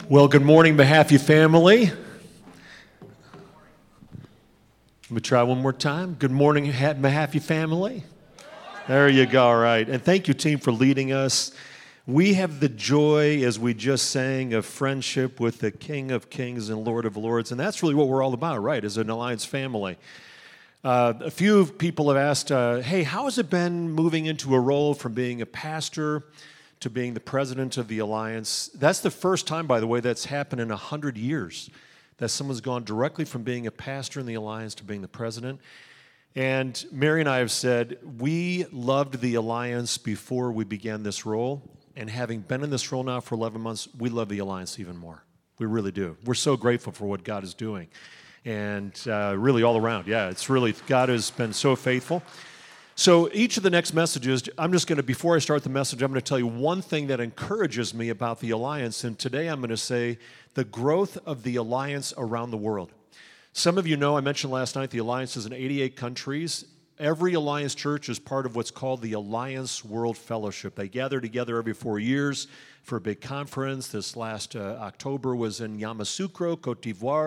Well, good morning, Mahaffey family. Let me try one more time. Good morning, Mahaffey family. There you go, all right. And thank you, team, for leading us. We have the joy, as we just sang, of friendship with the King of Kings and Lord of Lords, and that's really what we're all about, right, as an Alliance family. A few people have asked, hey, how has it been moving into a role from being a pastor to being the president of the Alliance? That's the first time, by the way, that's happened in 100 years, that someone's gone directly from being a pastor in the Alliance to being the president. And Mary and I have said, we loved the Alliance before we began this role, and having been in this role now for 11 months, we love the Alliance even more. We really do. We're so grateful for what God is doing. And really all around, yeah, it's really, God has been so faithful. So each of the next messages, I'm just going to, before I start the message, I'm going to tell you one thing that encourages me about the Alliance. And today I'm going to say the growth of the Alliance around the world. Some of you know, I mentioned last night, the Alliance is in 88 countries. Every Alliance church is part of what's called the Alliance World Fellowship. They gather together every 4 years for a big conference. This last October was in Yamoussoukro, Côte d'Ivoire.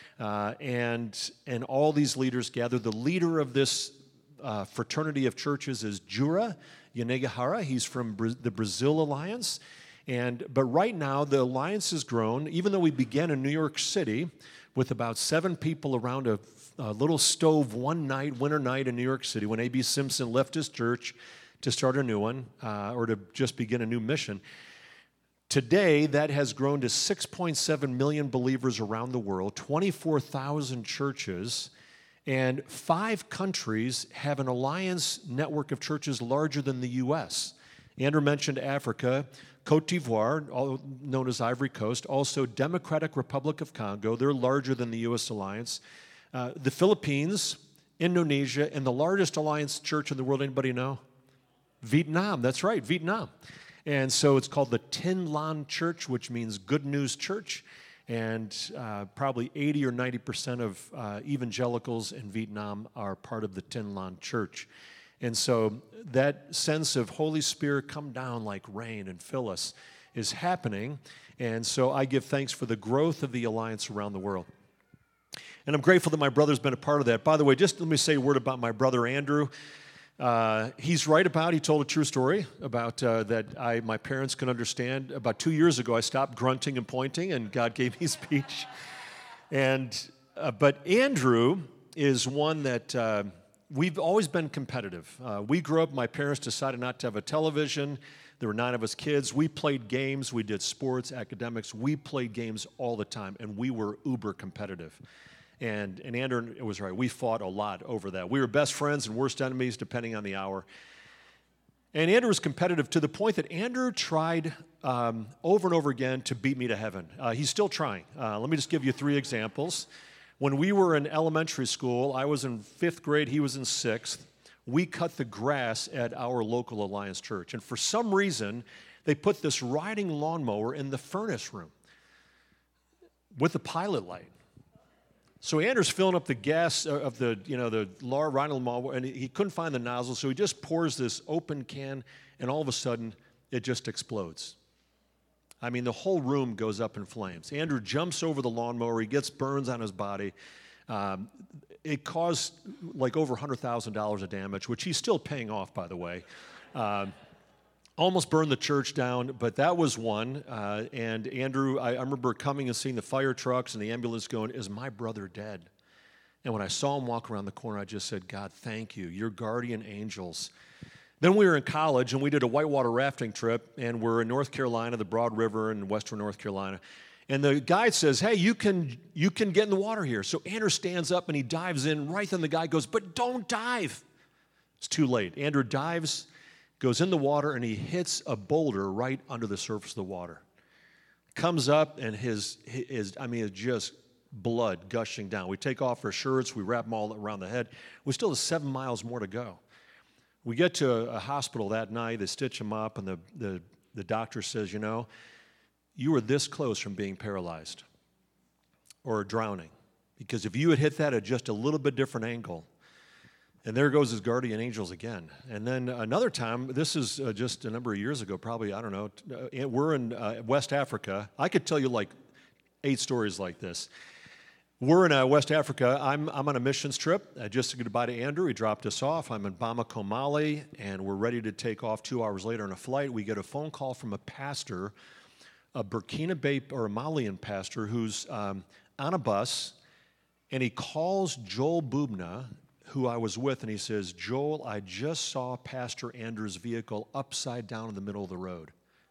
And all these leaders gather. The leader of this fraternity of churches is Jura Yanagihara. He's from the Brazil Alliance. But right now, the Alliance has grown, even though we began in New York City with about 7 people around a little stove one night, winter night in New York City, when A.B. Simpson left his church to start a new one or to just begin a new mission. Today, that has grown to 6.7 million believers around the world, 24,000 churches, and 5 countries have an alliance network of churches larger than the U.S. Andrew mentioned Africa, Côte d'Ivoire, known as Ivory Coast, also Democratic Republic of Congo. They're larger than the U.S. alliance. The Philippines, Indonesia, and the largest alliance church in the world, anybody know? Vietnam, that's right, Vietnam. And so it's called the Tin Lan Church, which means Good News Church. And probably 80 or 90% of evangelicals in Vietnam are part of the Tin Lan Church. And so that sense of Holy Spirit come down like rain and fill us is happening. And so I give thanks for the growth of the Alliance around the world. And I'm grateful that my brother's been a part of that. By the way, just let me say a word about my brother Andrew. He told a true story about that my parents can understand. About 2 years ago, I stopped grunting and pointing, and God gave me speech. But Andrew is one that we've always been competitive. We grew up, my parents decided not to have a television. There were 9 of us kids. We played games. We did sports, academics. We played games all the time, and we were uber competitive. And Andrew was right. We fought a lot over that. We were best friends and worst enemies, depending on the hour. And Andrew was competitive to the point that Andrew tried over and over again to beat me to heaven. He's still trying. Let me just give you 3 examples. When we were in elementary school, I was in 5th grade, he was in 6th. We cut the grass at our local Alliance church. And for some reason, they put this riding lawnmower in the furnace room with a pilot light. So Andrew's filling up the gas of the riding lawnmower, and he couldn't find the nozzle, so he just pours this open can, and all of a sudden, it just explodes. I mean, the whole room goes up in flames. Andrew jumps over the lawnmower. He gets burns on his body. It caused like over $100,000 of damage, which he's still paying off, by the way. Almost burned the church down, but that was one. And Andrew, I remember coming and seeing the fire trucks and the ambulance going, "Is my brother dead?" And when I saw him walk around the corner, I just said, "God, thank you. Your guardian angels." Then we were in college, and we did a whitewater rafting trip, and we're in North Carolina, the Broad River in western North Carolina. And the guide says, "Hey, you can get in the water here." So Andrew stands up, and he dives in. Right then the guy goes, "But don't dive." It's too late. Andrew dives, goes in the water, and he hits a boulder right under the surface of the water. Comes up, and it's just blood gushing down. We take off our shirts. We wrap them all around the head. We still have 7 miles more to go. We get to a hospital that night. They stitch him up, and the doctor says, "You were this close from being paralyzed or drowning. Because if you had hit that at just a little bit different angle," and there goes his guardian angels again. And then another time, this is just a number of years ago, probably, I don't know, we're in West Africa. I could tell you like 8 stories like this. We're in West Africa. I'm on a missions trip. Just to say goodbye to Andrew. He dropped us off. I'm in Bamako, Mali, and we're ready to take off 2 hours later on a flight. We get a phone call from a pastor, a Burkina Faso or a Malian pastor who's on a bus, and he calls Joel Bubna, who I was with, and he says, Joel, I just saw Pastor Andrew's vehicle upside down in the middle of the road.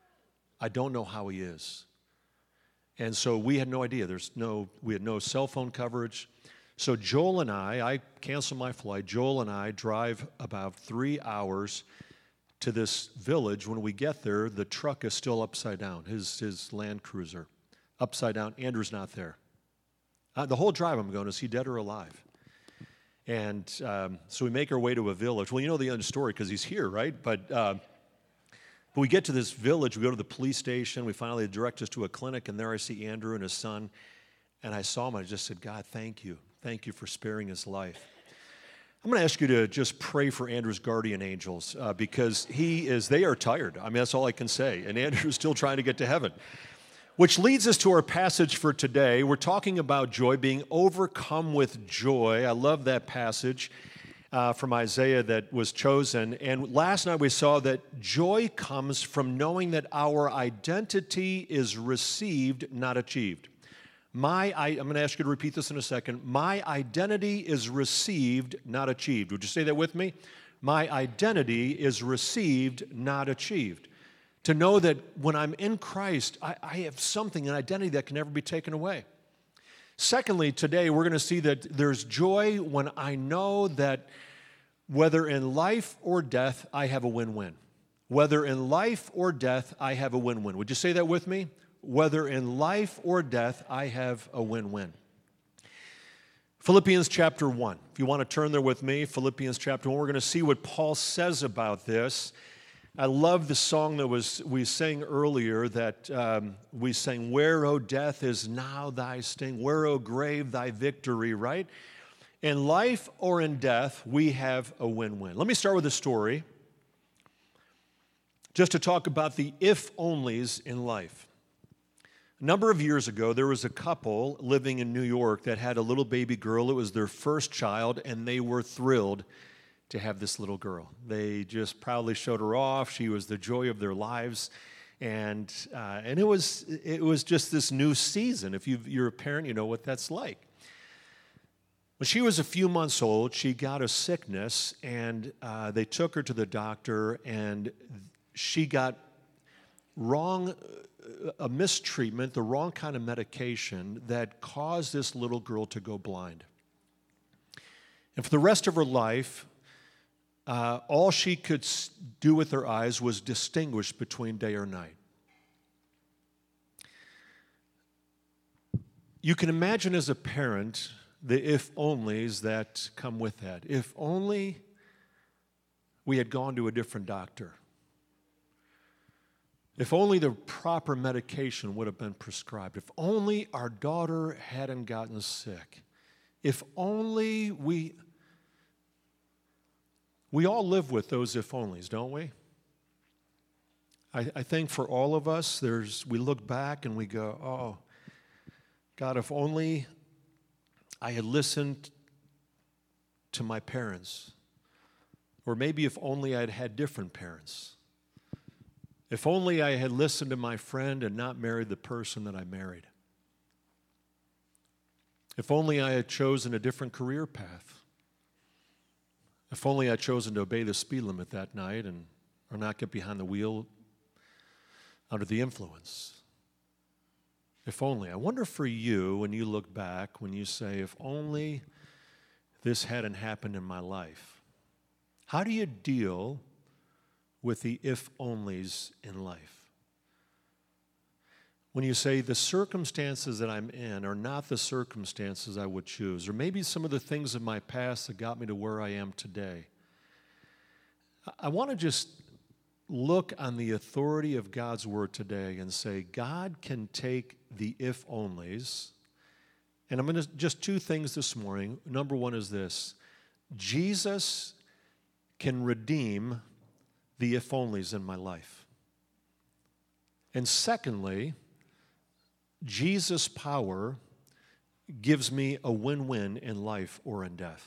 I don't know how he is. And so we had no idea. We had no cell phone coverage. So Joel and I cancel my flight. Joel and I drive about 3 hours to this village. When we get there, the truck is still upside down, his Land Cruiser, upside down. Andrew's not there. The whole drive I'm going, is he dead or alive? And so we make our way to a village. Well, you know the end story because he's here, right? But we get to this village. We go to the police station. We finally direct us to a clinic, and there I see Andrew and his son. And I saw him. I just said, God, thank you. Thank you for sparing his life. I'm going to ask you to just pray for Andrew's guardian angels because they are tired. I mean, that's all I can say. And Andrew's still trying to get to heaven. Which leads us to our passage for today. We're talking about joy, being overcome with joy. I love that passage from Isaiah that was chosen. And last night we saw that joy comes from knowing that our identity is received, not achieved. I'm going to ask you to repeat this in a second. My identity is received, not achieved. Would you say that with me? My identity is received, not achieved. To know that when I'm in Christ, I have something, an identity that can never be taken away. Secondly, today we're going to see that there's joy when I know that whether in life or death, I have a win-win. Whether in life or death, I have a win-win. Would you say that with me? Whether in life or death, I have a win-win. Philippians chapter 1. If you want to turn there with me, Philippians chapter 1, we're going to see what Paul says about this. I love the song that we sang earlier that we sang, Where, O death, is now thy sting? Where, O grave, thy victory, right? In life or in death, we have a win-win. Let me start with a story just to talk about the if-onlys in life. A number of years ago, there was a couple living in New York that had a little baby girl. It was their first child, and they were thrilled to have this little girl. They just proudly showed her off. She was the joy of their lives. And it was just this new season. If you're a parent, you know what that's like. When she was a few months old, she got a sickness, and they took her to the doctor, and she got a mistreatment, the wrong kind of medication that caused this little girl to go blind. And for the rest of her life, all she could do with her eyes was distinguish between day or night. You can imagine as a parent the if-onlys that come with that. If only we had gone to a different doctor. If only the proper medication would have been prescribed. If only our daughter hadn't gotten sick. If only we all live with those if-onlys, don't we? I think for all of us, we look back and we go, oh, God, if only I had listened to my parents. Or maybe if only I had had different parents. If only I had listened to my friend and not married the person that I married. If only I had chosen a different career path. If only I'd chosen to obey the speed limit that night or not get behind the wheel under the influence. If only. I wonder for you, when you look back, when you say, if only this hadn't happened in my life. How do you deal with the if-onlys in life? When you say the circumstances that I'm in are not the circumstances I would choose, or maybe some of the things in my past that got me to where I am today. I want to just look on the authority of God's word today and say, God can take the if-onlys, and I'm going to just 2 things this morning. Number 1 is this: Jesus can redeem the if-onlys in my life. And secondly, Jesus' power gives me a win-win in life or in death.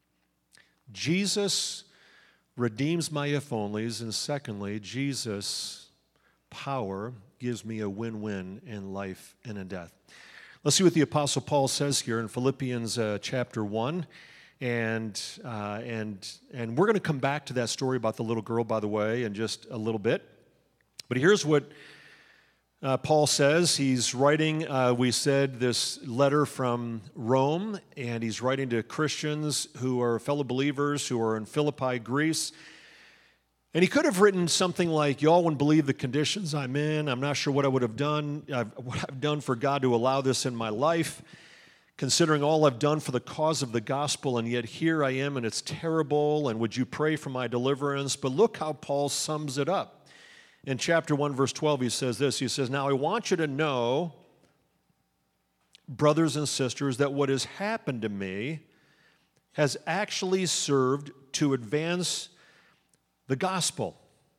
Jesus redeems my if-onlys, and secondly, Jesus' power gives me a win-win in life and in death. Let's see what the Apostle Paul says here in Philippians chapter 1. And we're going to come back to that story about the little girl, by the way, in just a little bit. But here's what Paul says. He's writing, we said, this letter from Rome, and he's writing to Christians who are fellow believers who are in Philippi, Greece. And he could have written something like, y'all wouldn't believe the conditions I'm in. I'm not sure what I would have done, what I've done for God to allow this in my life, considering all I've done for the cause of the gospel, and yet here I am, and it's terrible, and would you pray for my deliverance? But look how Paul sums it up. In chapter 1, verse 12, he says this. He says, now I want you to know, brothers and sisters, that what has happened to me has actually served to advance the gospel.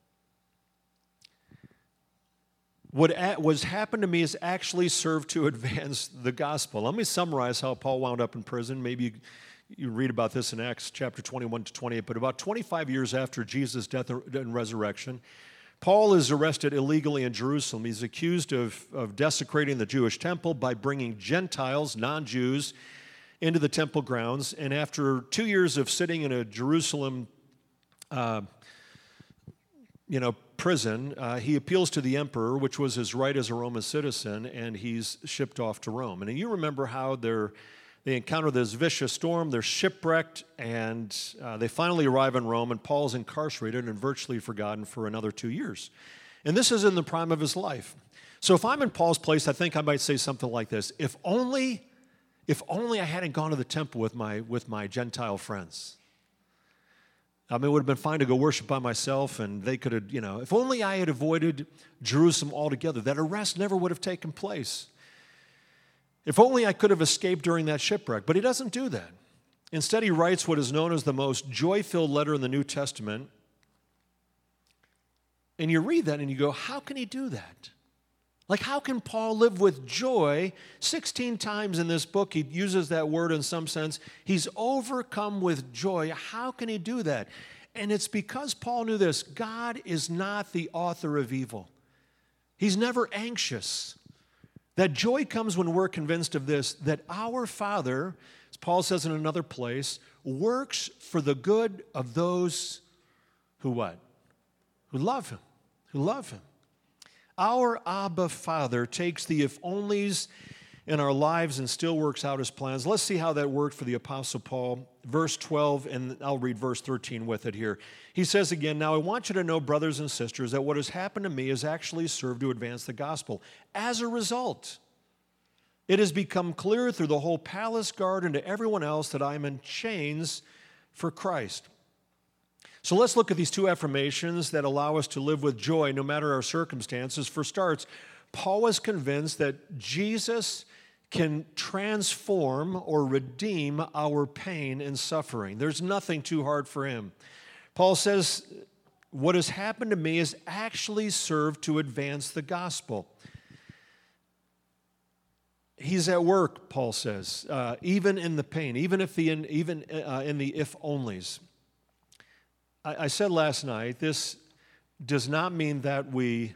What was happened to me has actually served to advance the gospel. Let me summarize how Paul wound up in prison. Maybe you read about this in Acts chapter 21 to 28, but about 25 years after Jesus' death and resurrection, Paul is arrested illegally in Jerusalem. He's accused of desecrating the Jewish temple by bringing Gentiles, non-Jews, into the temple grounds. And after 2 years of sitting in a Jerusalem prison, he appeals to the emperor, which was his right as a Roman citizen, and he's shipped off to Rome. And you remember how they encounter this vicious storm, they're shipwrecked, and they finally arrive in Rome, and Paul's incarcerated and virtually forgotten for another 2 years. And this is in the prime of his life. So if I'm in Paul's place, I think I might say something like this: If only I hadn't gone to the temple with my Gentile friends. I mean, it would have been fine to go worship by myself, and they could have, if only I had avoided Jerusalem altogether, that arrest never would have taken place. If only I could have escaped during that shipwreck. But he doesn't do that. Instead, he writes what is known as the most joy-filled letter in the New Testament. And you read that and you go, how can he do that? Like, how can Paul live with joy? 16 times in this book, he uses that word in some sense. He's overcome with joy. How can he do that? And it's because Paul knew this: God is not the author of evil. He's never anxious. That joy comes when we're convinced of this, that our Father, as Paul says in another place, works for the good of those who what? Who love him. Who love him. Our Abba Father takes the if-onlys in our lives and still works out his plans. Let's see how that worked for the Apostle Paul. Verse 12, and I'll read verse 13 with it here. He says again, now I want you to know, brothers and sisters, that what has happened to me has actually served to advance the gospel. As a result, it has become clear through the whole palace guard and to everyone else that I am in chains for Christ. So let's look at these two affirmations that allow us to live with joy no matter our circumstances. For starts, Paul was convinced that Jesus can transform or redeem our pain and suffering. There's nothing too hard for him. Paul says, what has happened to me has actually served to advance the gospel. He's at work, Paul says, even in the pain, even in the if-onlys. I said last night, this does not mean that we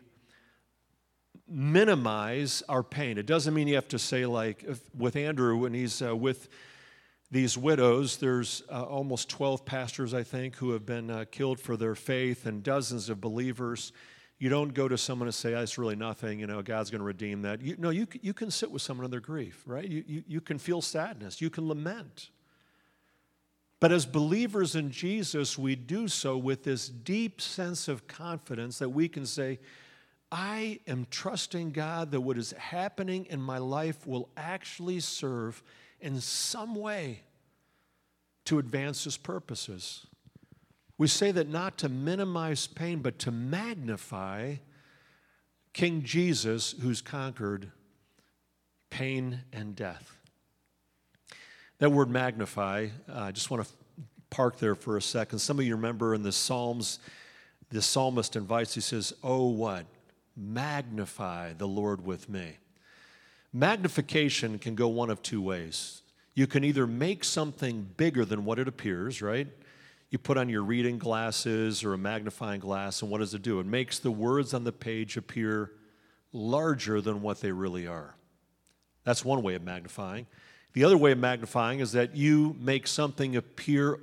minimize our pain. It doesn't mean you have to say, like, with Andrew, when he's with these widows, there's almost 12 pastors, I think, who have been killed for their faith, and dozens of believers. You don't go to someone and say, oh, it's really nothing, God's going to redeem that. You can sit with someone in their grief, right? You can feel sadness. You can lament. But as believers in Jesus, we do so with this deep sense of confidence that we can say, I am trusting God that what is happening in my life will actually serve in some way to advance his purposes. We say that not to minimize pain, but to magnify King Jesus, who's conquered pain and death. That word magnify, I just want to park there for a second. Some of you remember in the Psalms, the psalmist invites, he says, oh, what? Magnify the Lord with me. Magnification can go one of two ways. You can either make something bigger than what it appears, right? You put on your reading glasses or a magnifying glass, and what does it do? It makes the words on the page appear larger than what they really are. That's one way of magnifying. The other way of magnifying is that you make something appear,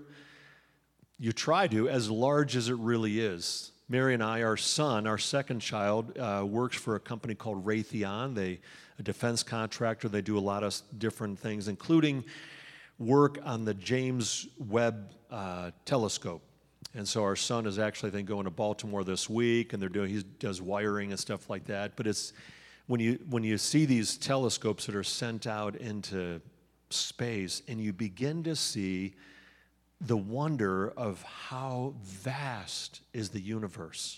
you try to, as large as it really is. Mary and I, our son, our second child, works for a company called Raytheon. They're a defense contractor. They do a lot of different things, including work on the James Webb telescope. And so our son is actually, I think, going to Baltimore this week, and he does wiring and stuff like that. But it's when you see these telescopes that are sent out into space, and you begin to see the wonder of how vast is the universe.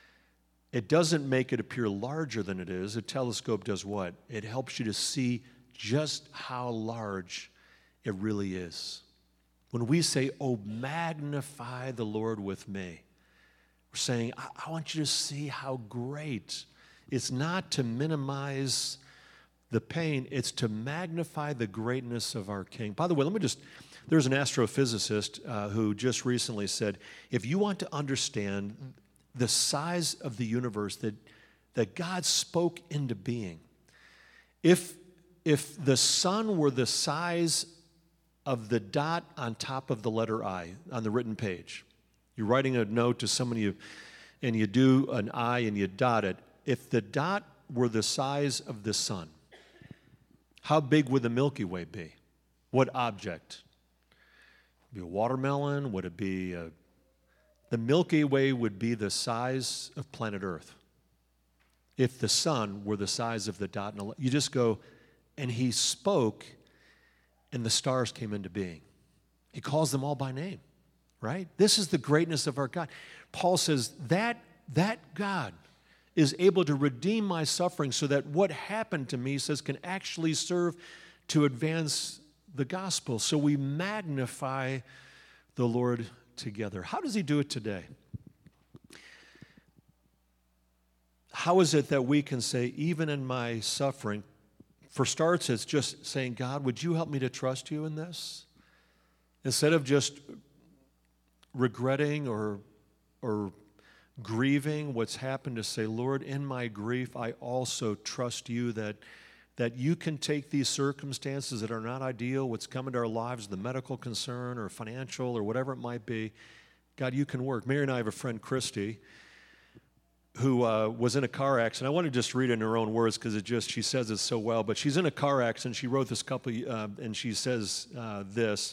It doesn't make it appear larger than it is. A telescope does what? It helps you to see just how large it really is. When we say, oh, magnify the Lord with me, we're saying, I want you to see how great. It's not to minimize the pain, it's to magnify the greatness of our King. By the way, there's an astrophysicist who just recently said, if you want to understand the size of the universe that God spoke into being, if the sun were the size of the dot on top of the letter I on the written page, you're writing a note to somebody and you do an I and you dot it. If the dot were the size of the sun, how big would the Milky Way be? What object? Would it be a watermelon? Would it be the Milky Way would be the size of planet Earth. If the sun were the size of the dot, you just go, and he spoke, and the stars came into being. He calls them all by name, right? This is the greatness of our God. Paul says that God is able to redeem my suffering so that what happened to me, he says, can actually serve to advance the gospel. So we magnify the Lord together. How does he do it today? How is it that we can say, even in my suffering, for starts, it's just saying, God, would you help me to trust you in this? Instead of just regretting or grieving what's happened, to say, Lord, in my grief, I also trust you that you can take these circumstances that are not ideal, what's come into our lives, the medical concern or financial or whatever it might be. God, you can work. Mary and I have a friend, Christy, who was in a car accident. I want to just read it in her own words because she says it so well. But she's in a car accident. She wrote this couple, and she says this.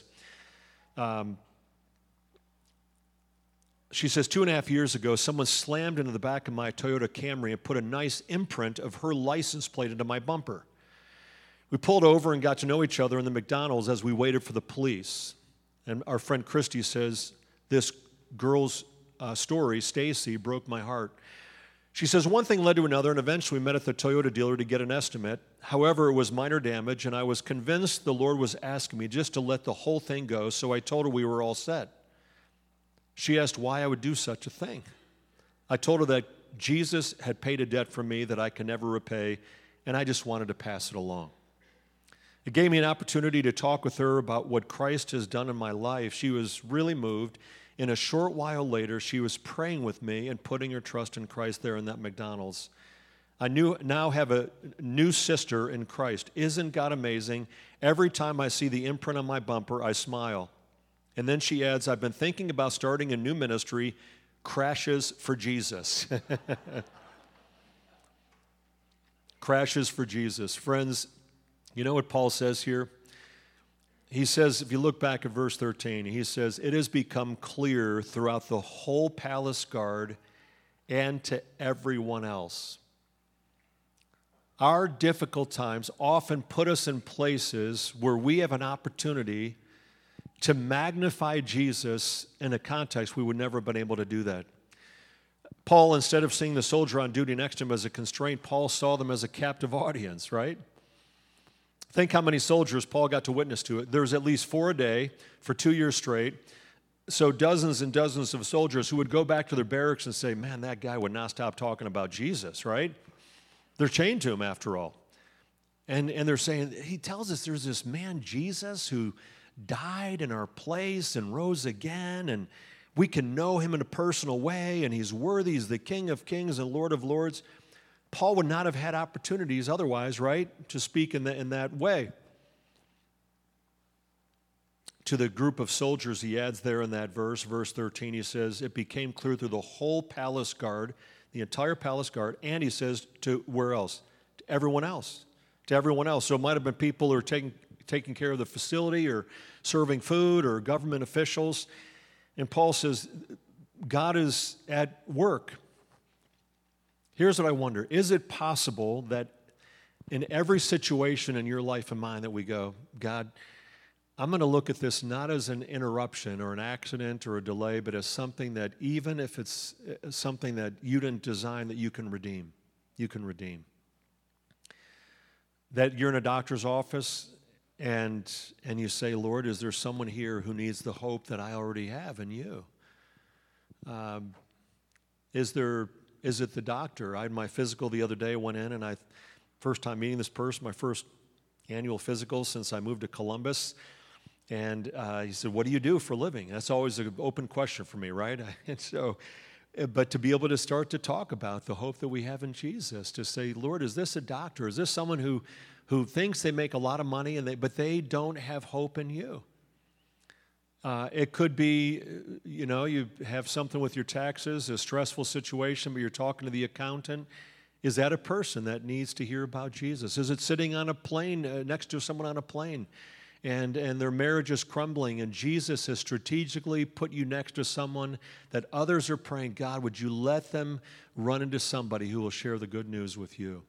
She says, 2.5 years ago, someone slammed into the back of my Toyota Camry and put a nice imprint of her license plate into my bumper. We pulled over and got to know each other in the McDonald's as we waited for the police. And our friend Christy says, this girl's story, Stacy, broke my heart. She says, one thing led to another, and eventually we met at the Toyota dealer to get an estimate. However, it was minor damage, and I was convinced the Lord was asking me just to let the whole thing go, so I told her we were all set. She asked why I would do such a thing. I told her that Jesus had paid a debt for me that I can never repay, and I just wanted to pass it along. It gave me an opportunity to talk with her about what Christ has done in my life. She was really moved. In a short while later, she was praying with me and putting her trust in Christ there in that McDonald's. I now have a new sister in Christ. Isn't God amazing? Every time I see the imprint on my bumper, I smile. And then she adds, I've been thinking about starting a new ministry, Crashes for Jesus. Crashes for Jesus. Friends, you know what Paul says here? He says, if you look back at verse 13, he says, it has become clear throughout the whole palace guard and to everyone else. Our difficult times often put us in places where we have an opportunity to magnify Jesus in a context we would never have been able to do that. Paul, instead of seeing the soldier on duty next to him as a constraint, Paul saw them as a captive audience, right? Think how many soldiers Paul got to witness to. There was at least 4 a day for 2 years straight. So dozens and dozens of soldiers who would go back to their barracks and say, man, that guy would not stop talking about Jesus, right? They're chained to him after all. And they're saying, he tells us there's this man, Jesus, who died in our place and rose again, and we can know him in a personal way, and he's worthy. He's the King of kings and Lord of lords. Paul would not have had opportunities otherwise, right, to speak in that way. To the group of soldiers he adds there in that verse 13, he says, it became clear through the whole palace guard, the entire palace guard, and he says to where else? To everyone else. To everyone else. So it might have been people who are taking care of the facility or serving food or government officials. And Paul says, God is at work. Here's what I wonder. Is it possible that in every situation in your life and mine that we go, God, I'm going to look at this not as an interruption or an accident or a delay, but as something that even if it's something that you didn't design, that you can redeem. You can redeem. That you're in a doctor's office and you say, Lord, is there someone here who needs the hope that I already have in you? Is it the doctor? I had my physical the other day, went in, and first time meeting this person, my first annual physical since I moved to Columbus. And he said, what do you do for a living? That's always an open question for me, right? And so, but to be able to start to talk about the hope that we have in Jesus, to say, Lord, is this a doctor? Is this someone who thinks they make a lot of money, but they don't have hope in you? It could be, you have something with your taxes, a stressful situation, but you're talking to the accountant. Is that a person that needs to hear about Jesus? Is it sitting on a plane, next to someone on a plane, and their marriage is crumbling, and Jesus has strategically put you next to someone that others are praying, God, would you let them run into somebody who will share the good news with you?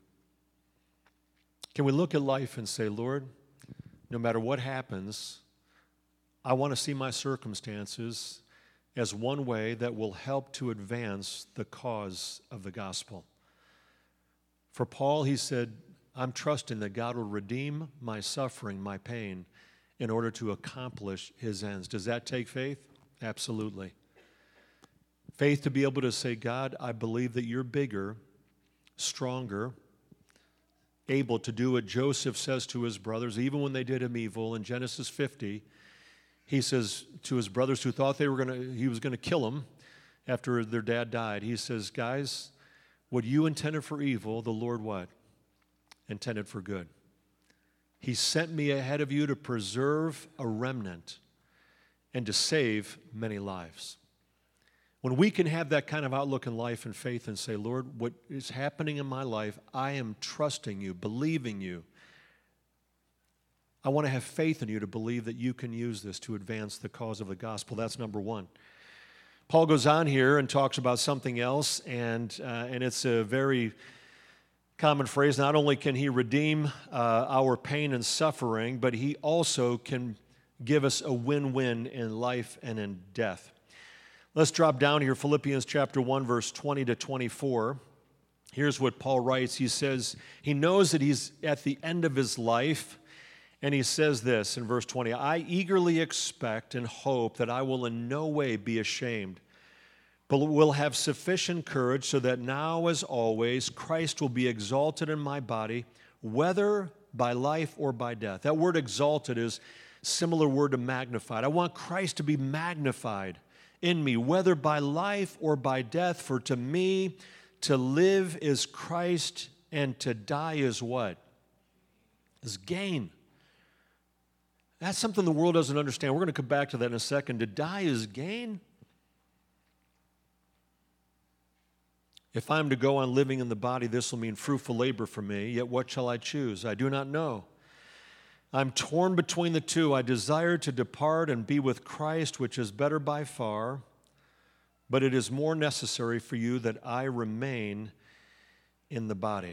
Can we look at life and say, Lord, no matter what happens, I want to see my circumstances as one way that will help to advance the cause of the gospel. For Paul, he said, I'm trusting that God will redeem my suffering, my pain, in order to accomplish his ends. Does that take faith? Absolutely. Faith to be able to say, God, I believe that you're bigger, stronger, able to do what Joseph says to his brothers, even when they did him evil. In Genesis 50, he says to his brothers who thought he was going to kill them after their dad died, he says, guys, what you intended for evil, the Lord what? Intended for good. He sent me ahead of you to preserve a remnant and to save many lives. When we can have that kind of outlook in life and faith and say, Lord, what is happening in my life, I am trusting you, believing you. I want to have faith in you to believe that you can use this to advance the cause of the gospel. That's number one. Paul goes on here and talks about something else, and it's a very common phrase. Not only can he redeem our pain and suffering, but he also can give us a win-win in life and in death. Let's drop down here, Philippians chapter 1, verse 20 to 24. Here's what Paul writes. He says, he knows that he's at the end of his life, and he says this in verse 20, I eagerly expect and hope that I will in no way be ashamed, but will have sufficient courage so that now as always Christ will be exalted in my body, whether by life or by death. That word exalted is a similar word to magnified. I want Christ to be magnified in me, whether by life or by death. For to me, to live is Christ, and to die is what? Is gain. That's something the world doesn't understand. We're going to come back to that in a second. To die is gain. If I am to go on living in the body, this will mean fruitful labor for me. Yet what shall I choose? I do not know. I'm torn between the two. I desire to depart and be with Christ, which is better by far, but it is more necessary for you that I remain in the body.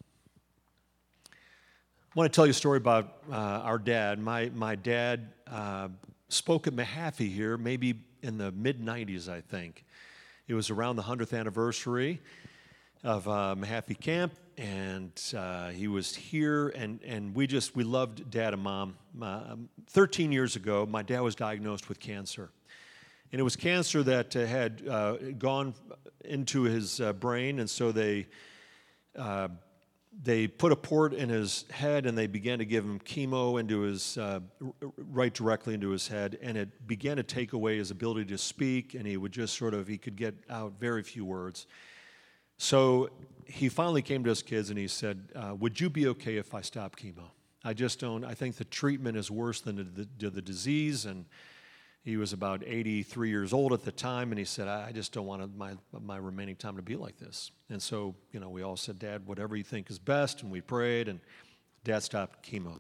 I want to tell you a story about our dad. My dad spoke at Mahaffey here, maybe in the mid-90s, I think. It was around the 100th anniversary of Mahaffey Camp, and he was here, and we loved Dad and Mom. 13 years ago, my dad was diagnosed with cancer. And it was cancer that had gone into his brain, and so they they put a port in his head and they began to give him chemo into his, right directly into his head, and it began to take away his ability to speak, and he would just he could get out very few words. So he finally came to his kids and he said, would you be okay if I stop chemo? I think the treatment is worse than the disease, and he was about 83 years old at the time, and he said, I just don't want my remaining time to be like this. And so, we all said, Dad, whatever you think is best, and we prayed, and Dad stopped chemo.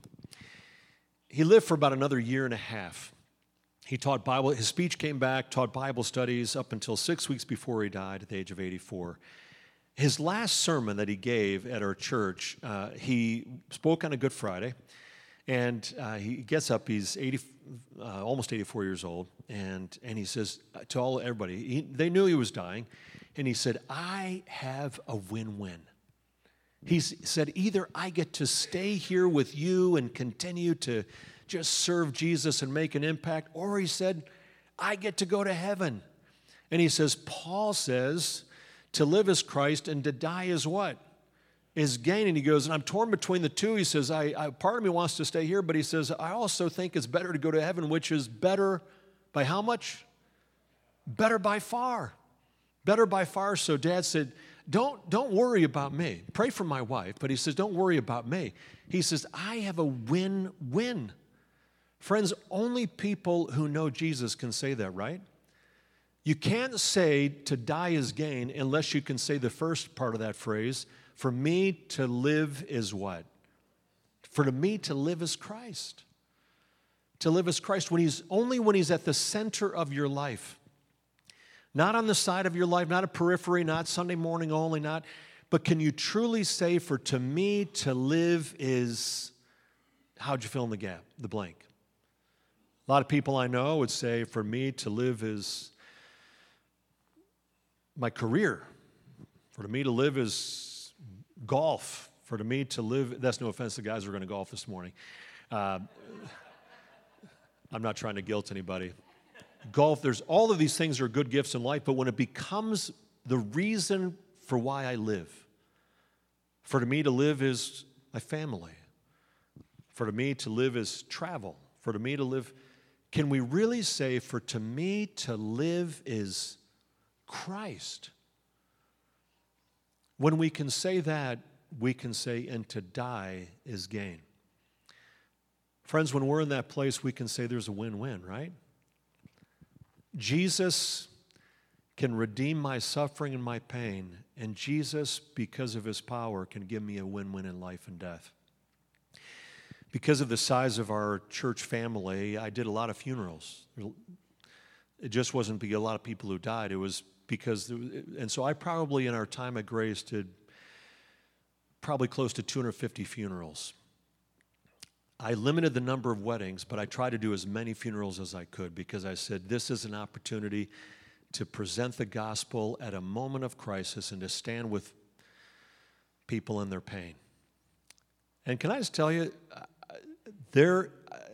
He lived for about another year and a half. He taught Bible, his speech came back, taught Bible studies up until 6 weeks before he died at the age of 84. His last sermon that he gave at our church, he spoke on a Good Friday, and he gets up, he's almost 84 years old, and he says to everybody, they knew he was dying, and he said, I have a win-win. He said, either I get to stay here with you and continue to just serve Jesus and make an impact, or he said, I get to go to heaven. And he says, Paul says, to live is Christ and to die is what? Is gain. And he goes, and I'm torn between the two. He says, part of me wants to stay here, but he says, I also think it's better to go to heaven, which is better by how much? Better by far. Better by far. So Dad said, don't worry about me. Pray for my wife, but he says, don't worry about me. He says, I have a win-win. Friends, only people who know Jesus can say that, right? You can't say to die is gain unless you can say the first part of that phrase, for me to live is what? For me to live is Christ. To live is Christ when he's at the center of your life. Not on the side of your life, not a periphery, not Sunday morning only, but can you truly say, for to me to live is, how'd you fill in the gap, the blank? A lot of people I know would say, for me to live is my career. For me to live is golf. For me to live, that's no offense to guys who are going to golf this morning. I'm not trying to guilt anybody. Golf, there's all of these things are good gifts in life, but when it becomes the reason for why I live, for me to live is my family. For me to live is travel. For me to live, can we really say, for to me to live is Christ? When we can say that, we can say, and to die is gain. Friends, when we're in that place, we can say there's a win-win, right? Jesus can redeem my suffering and my pain, and Jesus, because of his power, can give me a win-win in life and death. Because of the size of our church family, I did a lot of funerals. It just wasn't because a lot of people who died. It was because, and so I probably in our time at Grace did probably close to 250 funerals. I limited the number of weddings, but I tried to do as many funerals as I could because I said this is an opportunity to present the gospel at a moment of crisis and to stand with people in their pain. And can I just tell you, there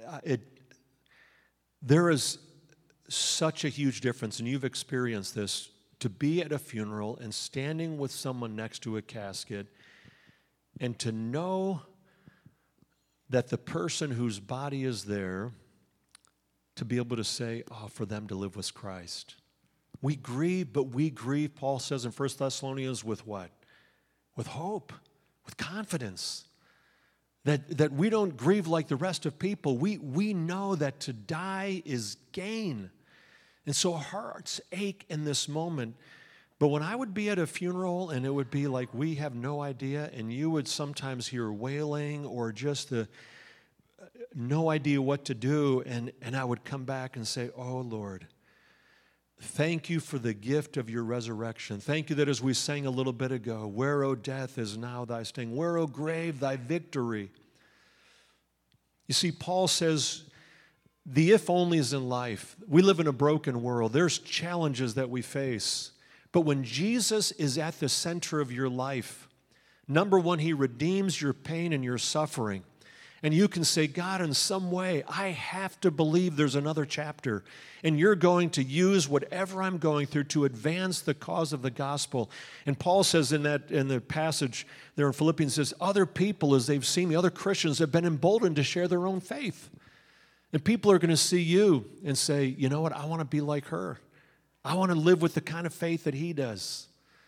is such a huge difference, and you've experienced this, to be at a funeral and standing with someone next to a casket and to know that the person whose body is there, to be able to say, oh, for them to live with Christ. We grieve, but we grieve, Paul says in 1 Thessalonians, with what? With hope, with confidence. That we don't grieve like the rest of people. We know that to die is gain. And so our hearts ache in this moment. But when I would be at a funeral and it would be like we have no idea, and you would sometimes hear wailing or just no idea what to do, and I would come back and say, oh, Lord, thank you for the gift of your resurrection. Thank you that as we sang a little bit ago, where, O death, is now thy sting? Where, O grave, thy victory? You see, Paul says, the if-onlys in life. We live in a broken world. There's challenges that we face. But when Jesus is at the center of your life, number one, he redeems your pain and your suffering. And you can say, God, in some way, I have to believe there's another chapter. And you're going to use whatever I'm going through to advance the cause of the gospel. And Paul says in the passage there in Philippians, says, other people, as they've seen me, other Christians have been emboldened to share their own faith. And people are going to see you and say, you know what, I want to be like her. I want to live with the kind of faith that he does.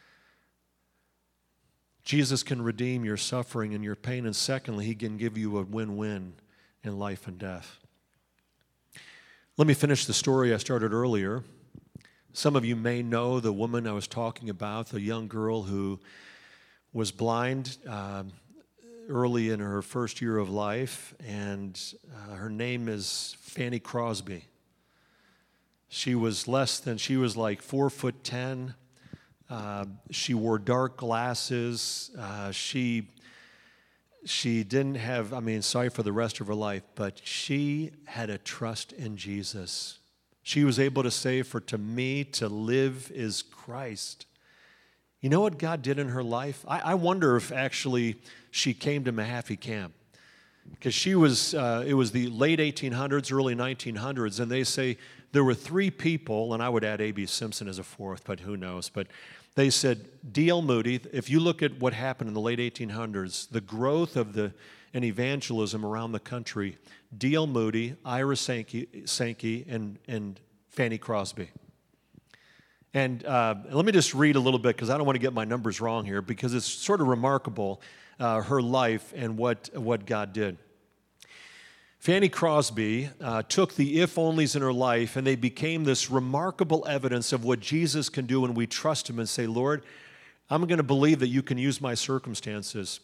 Jesus can redeem your suffering and your pain, and secondly, he can give you a win-win in life and death. Let me finish the story I started earlier. Some of you may know the woman I was talking about, the young girl who was blind early in her first year of life, and her name is Fanny Crosby. She was like 4'10". She wore dark glasses. She didn't have, sorry for the rest of her life, but she had a trust in Jesus. She was able to say, for to me to live is Christ. You know what God did in her life? I wonder if actually she came to Mahaffey Camp. Because it was the late 1800s, early 1900s, and they say there were three people, and I would add A.B. Simpson as a fourth, but who knows, but they said D.L. Moody, if you look at what happened in the late 1800s, the growth of an evangelism around the country, D.L. Moody, Ira Sankey, and Fanny Crosby. And let me just read a little bit, because I don't want to get my numbers wrong here, because it's sort of remarkable, her life and what God did. Fanny Crosby took the if-onlys in her life, and they became this remarkable evidence of what Jesus can do when we trust him and say, Lord, I'm going to believe that you can use my circumstances.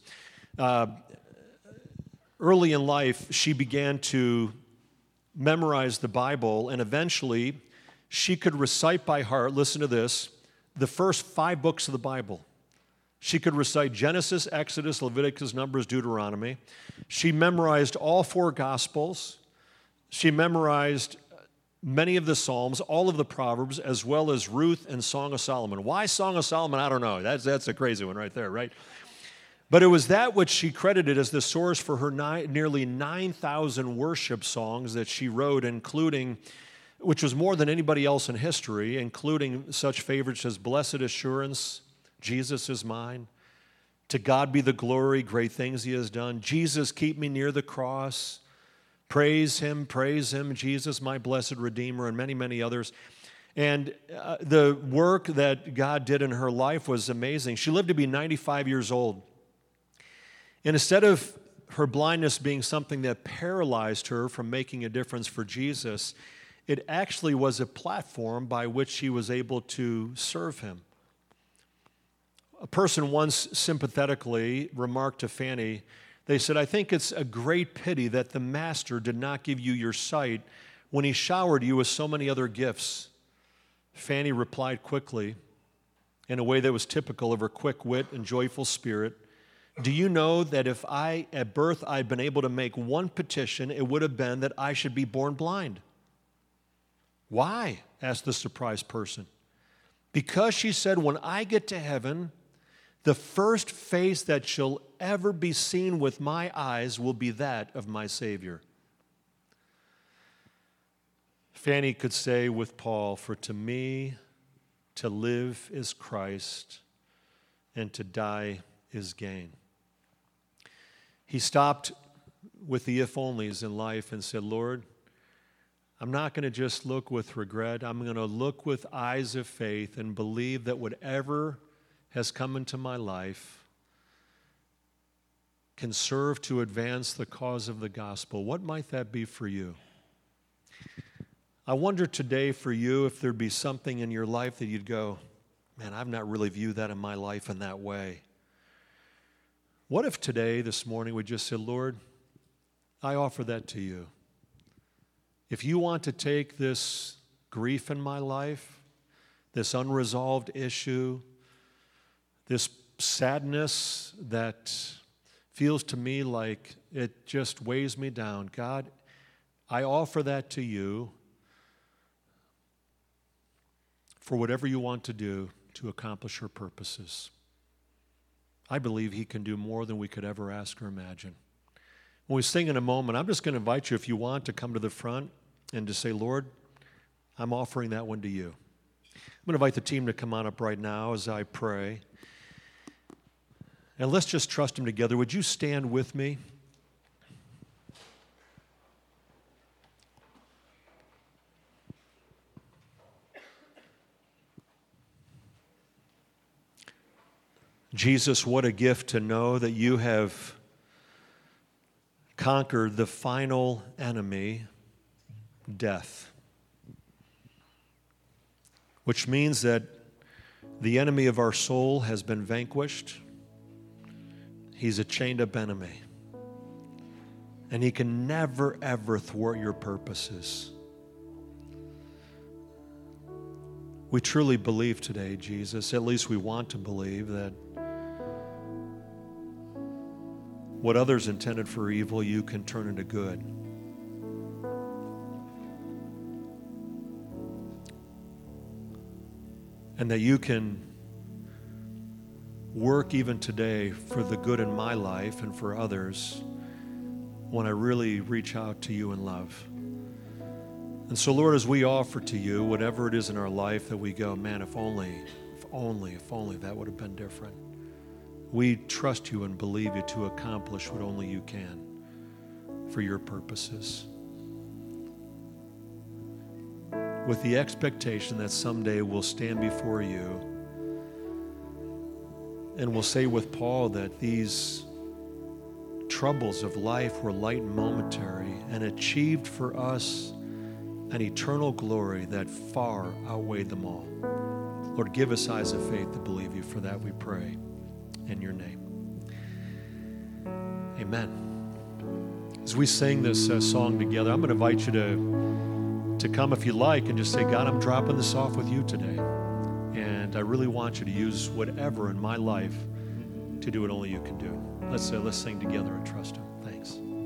Early in life, she began to memorize the Bible, and eventually she could recite by heart, listen to this, the first 5 books of the Bible. She could recite Genesis, Exodus, Leviticus, Numbers, Deuteronomy. She memorized all 4 Gospels. She memorized many of the Psalms, all of the Proverbs, as well as Ruth and Song of Solomon. Why Song of Solomon? I don't know. That's a crazy one right there, right? But it was that which she credited as the source for her nearly 9,000 worship songs that she wrote, including, which was more than anybody else in history, including such favorites as Blessed Assurance, Jesus is mine, To God be the glory, great things he has done, Jesus, keep me near the cross, praise him, Jesus, my blessed Redeemer, and many, many others. And the work that God did in her life was amazing. She lived to be 95 years old. And instead of her blindness being something that paralyzed her from making a difference for Jesus, it actually was a platform by which she was able to serve him. A person once sympathetically remarked to Fanny, they said, I think it's a great pity that the Master did not give you your sight when he showered you with so many other gifts. Fanny replied quickly, in a way that was typical of her quick wit and joyful spirit, do you know that if at birth I'd been able to make one petition, it would have been that I should be born blind? Why? Asked the surprised person. Because, she said, when I get to heaven, the first face that shall ever be seen with my eyes will be that of my Savior. Fanny could say with Paul, for to me to live is Christ, and to die is gain. He stopped with the if-onlys in life and said, Lord, I'm not going to just look with regret. I'm going to look with eyes of faith and believe that whatever has come into my life can serve to advance the cause of the gospel. What might that be for you? I wonder today for you if there'd be something in your life that you'd go, man, I've not really viewed that in my life in that way. What if today, this morning, we just said, Lord, I offer that to you. If you want to take this grief in my life, this unresolved issue, this sadness that feels to me like it just weighs me down, God, I offer that to you for whatever you want to do to accomplish your purposes. I believe he can do more than we could ever ask or imagine. When we sing in a moment, I'm just going to invite you, if you want, to come to the front and to say, Lord, I'm offering that one to you. I'm going to invite the team to come on up right now as I pray. And let's just trust Him together. Would you stand with me? Jesus, what a gift to know that you have conquered the final enemy, death. Which means that the enemy of our soul has been vanquished. He's a chained up enemy. And he can never, ever thwart your purposes. We truly believe today, Jesus, at least we want to believe, that what others intended for evil, you can turn into good. And that you can work even today for the good in my life and for others when I really reach out to you in love. And so, Lord, as we offer to you whatever it is in our life that we go, man, if only that would have been different. We trust you and believe you to accomplish what only you can for your purposes. With the expectation that someday we'll stand before you and we'll say with Paul that these troubles of life were light and momentary and achieved for us an eternal glory that far outweighed them all. Lord, give us eyes of faith to believe you. For that we pray in your name. Amen. As we sing this song together, I'm going to invite you to come if you like and just say, God, I'm dropping this off with you today. And I really want you to use whatever in my life to do what only you can do. Let's sing together and trust him.